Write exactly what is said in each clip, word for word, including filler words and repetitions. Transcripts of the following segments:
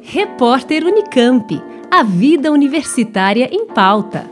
Repórter Unicamp. A vida universitária em pauta.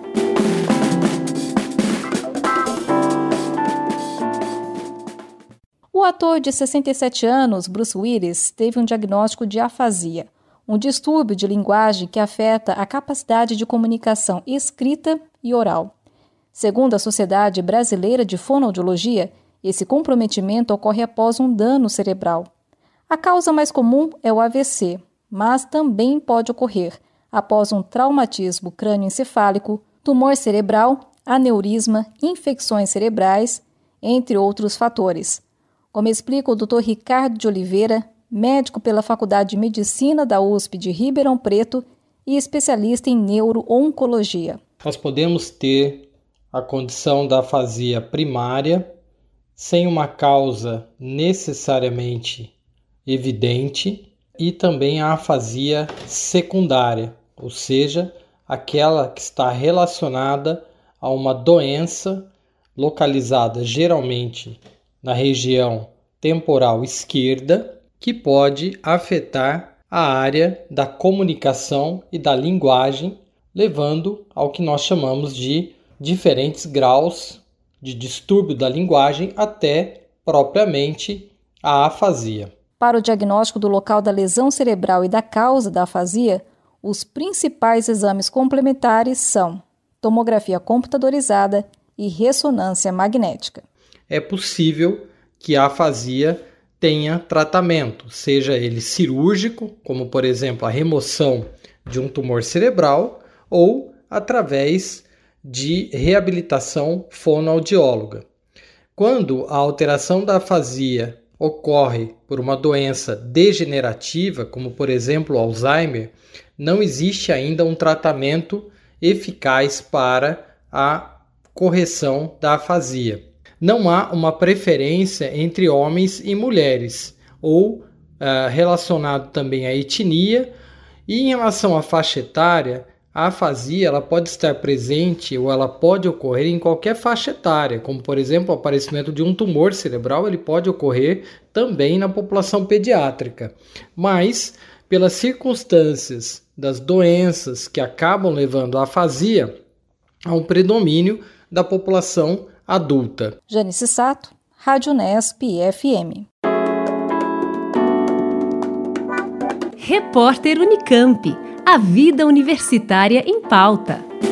O ator de sessenta e sete anos, Bruce Willis, teve um diagnóstico de afasia, um distúrbio de linguagem que afeta a capacidade de comunicação escrita e oral. Segundo a Sociedade Brasileira de Fonoaudiologia, esse comprometimento ocorre após um dano cerebral. A causa mais comum é o A V C, mas também pode ocorrer após um traumatismo crânioencefálico, tumor cerebral, aneurisma, infecções cerebrais, entre outros fatores. Como explica o doutor Ricardo de Oliveira, médico pela Faculdade de Medicina da U S P de Ribeirão Preto e especialista em neuro-oncologia. Nós podemos ter a condição da afasia primária sem uma causa necessariamente evidente e também a afasia secundária, ou seja, aquela que está relacionada a uma doença localizada geralmente na região temporal esquerda, que pode afetar a área da comunicação e da linguagem, levando ao que nós chamamos de diferentes graus de distúrbio da linguagem até propriamente a afasia. Para o diagnóstico do local da lesão cerebral e da causa da afasia, os principais exames complementares são tomografia computadorizada e ressonância magnética. É possível que a afasia tenha tratamento, seja ele cirúrgico, como por exemplo a remoção de um tumor cerebral, ou através de reabilitação fonoaudióloga. Quando a alteração da afasia ocorre por uma doença degenerativa, como por exemplo o Alzheimer, não existe ainda um tratamento eficaz para a correção da afasia. Não há uma preferência entre homens e mulheres, ou uh, relacionado também à etnia, e em relação à faixa etária, a afasia ela pode estar presente ou ela pode ocorrer em qualquer faixa etária, como por exemplo o aparecimento de um tumor cerebral, ele pode ocorrer também na população pediátrica, mas pelas circunstâncias das doenças que acabam levando à afasia, há um predomínio da população adulta. Janice Sato, Rádio Nesp F M. Repórter Unicamp. A vida universitária em pauta.